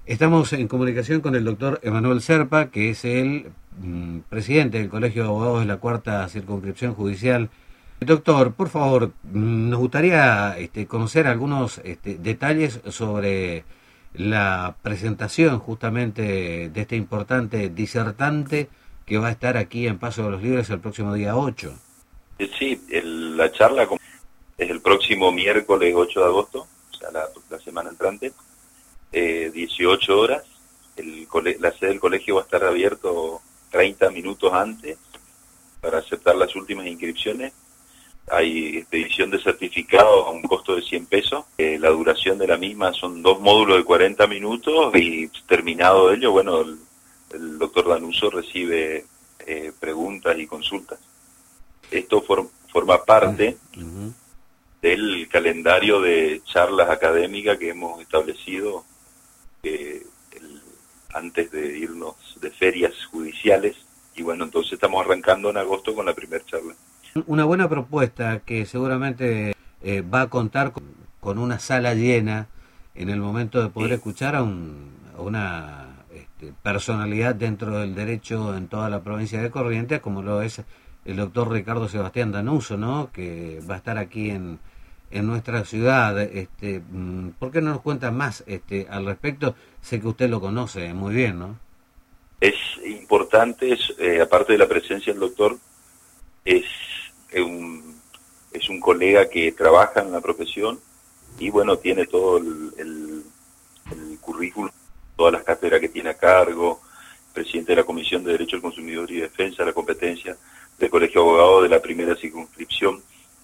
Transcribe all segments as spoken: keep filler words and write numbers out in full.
Estamos en comunicación con el doctor Emanuel Serpa, que es el mm, presidente del Colegio de Abogados de la Cuarta Circunscripción Judicial. Doctor, por favor, mm, nos gustaría este, conocer algunos este, detalles sobre la presentación justamente de este importante disertante que va a estar aquí en Paso de los Libres el próximo día ocho. Sí, el, la charla es el próximo miércoles ocho de agosto, o sea, la, la semana entrante, eh, dieciocho horas. El cole, la sede del colegio va a estar abierto treinta minutos antes para aceptar las últimas inscripciones. Hay expedición de certificado a un costo de cien pesos. Eh, la duración de la misma son dos módulos de cuarenta minutos y terminado ello, bueno, el, el doctor Danuso recibe eh, preguntas y consultas. Esto for, forma parte uh-huh. del calendario de charlas académicas que hemos establecido eh, el, antes de irnos de ferias judiciales. Y bueno, entonces estamos arrancando en agosto con la primera charla. Una buena propuesta que seguramente eh, va a contar con, con una sala llena en el momento de poder sí. escuchar a, un, a una este, personalidad dentro del derecho en toda la provincia de Corrientes, como lo es el doctor Ricardo Sebastián Danuso, ¿no? Que va a estar aquí en, en nuestra ciudad. Este, ¿por qué no nos cuenta más este, al respecto? Sé que usted lo conoce muy bien, ¿no? Es importante, es, eh, aparte de la presencia del doctor, es un, es un colega que trabaja en la profesión y bueno, tiene todo el, el, el currículum, todas las cátedras que tiene a cargo, presidente de la Comisión de Derecho del Consumidor y Defensa de la Competencia del Colegio de Abogados de la primera circunscripción.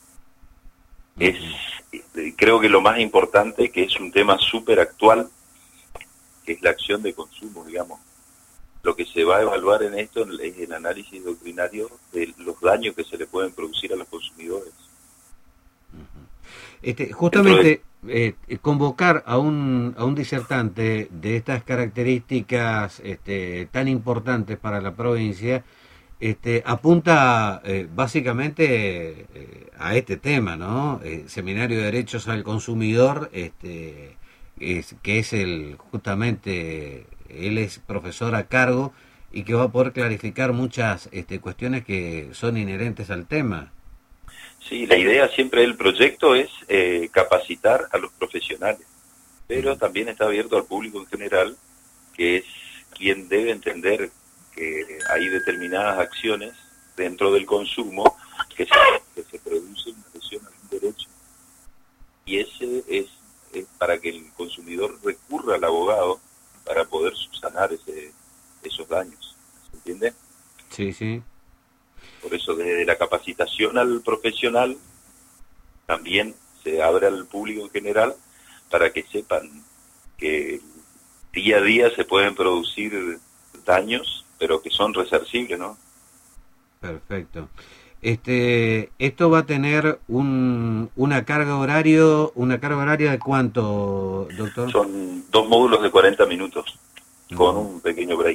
Es, creo que lo más importante, que es un tema súper actual, que es la acción de consumo, digamos. Lo que se va a evaluar en esto es el análisis doctrinario de los daños que se le pueden producir a los consumidores. Este, justamente de... eh, convocar a un a un disertante de estas características este, tan importantes para la provincia este, apunta eh, básicamente eh, a este tema, ¿no? Eh, Seminario de Derechos al Consumidor, este, es, que es el justamente él es profesor a cargo y que va a poder clarificar muchas este, cuestiones que son inherentes al tema. Sí, la idea siempre del proyecto es eh, capacitar a los profesionales, pero también está abierto al público en general, que es quien debe entender que hay determinadas acciones dentro del consumo que se, que se produce una lesión a un derecho. Y ese es, es para que el consumidor recurra al abogado para poder subsanar ese, esos daños. ¿Se entiende? Sí, sí. Por eso desde la capacitación al profesional también se abre al público en general para que sepan que día a día se pueden producir daños, pero que son resarcibles, ¿no? Perfecto. Este, esto va a tener un, una carga horario, una carga horaria de cuánto, doctor? Son dos módulos de cuarenta minutos con uh-huh. un pequeño break.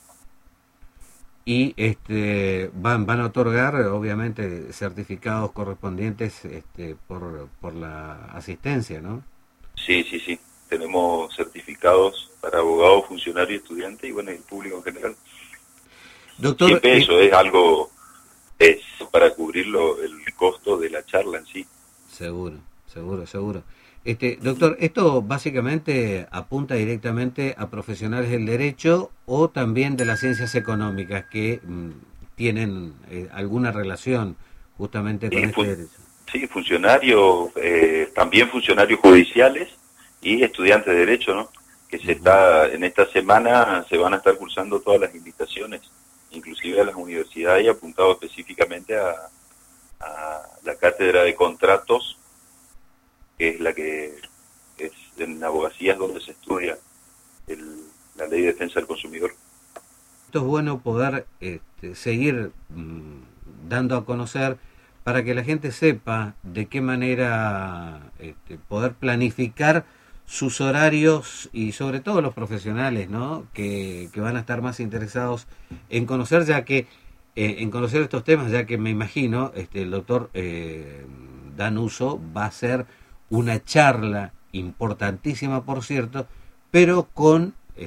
Y este van van a otorgar obviamente certificados correspondientes este por por la asistencia, ¿no? Sí, sí, sí. Tenemos certificados para abogados, funcionarios, estudiantes y bueno, el público en general. Doctor, siempre eh, eso es algo es para cubrirlo el costo de la charla en sí. Seguro, seguro, seguro. Este, doctor, ¿esto básicamente apunta directamente a profesionales del derecho o también de las ciencias económicas que mmm, tienen eh, alguna relación justamente con sí, este derecho? Sí, funcionarios, eh, también funcionarios judiciales y estudiantes de derecho, ¿no? Que se uh-huh. está en esta semana se van a estar cursando todas las invitaciones, inclusive a las universidades y apuntado específicamente a, a la cátedra de contratos, que es la que es en abogacías donde se estudia el, la ley de defensa del consumidor. Esto es bueno poder este, seguir mmm, dando a conocer para que la gente sepa de qué manera este, poder planificar sus horarios y sobre todo los profesionales, ¿no? Que, que van a estar más interesados en conocer, ya que eh, en conocer estos temas, ya que me imagino este, el doctor eh, Danuso va a ser una charla importantísima, por cierto, pero con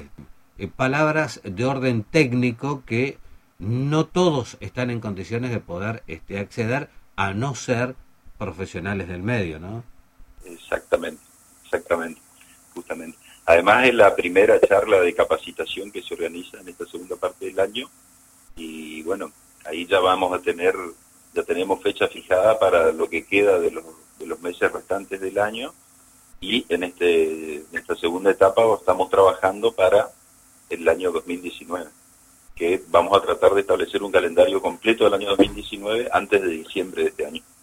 eh, palabras de orden técnico que no todos están en condiciones de poder este, acceder, a no ser profesionales del medio, ¿no? Exactamente, exactamente, justamente. Además es la primera charla de capacitación que se organiza en esta segunda parte del año y bueno, ahí ya vamos a tener, ya tenemos fecha fijada para lo que queda de los, de los meses restantes del año y en, este, en esta segunda etapa estamos trabajando para el año dos mil diecinueve, que vamos a tratar de establecer un calendario completo del año dos mil diecinueve antes de diciembre de este año.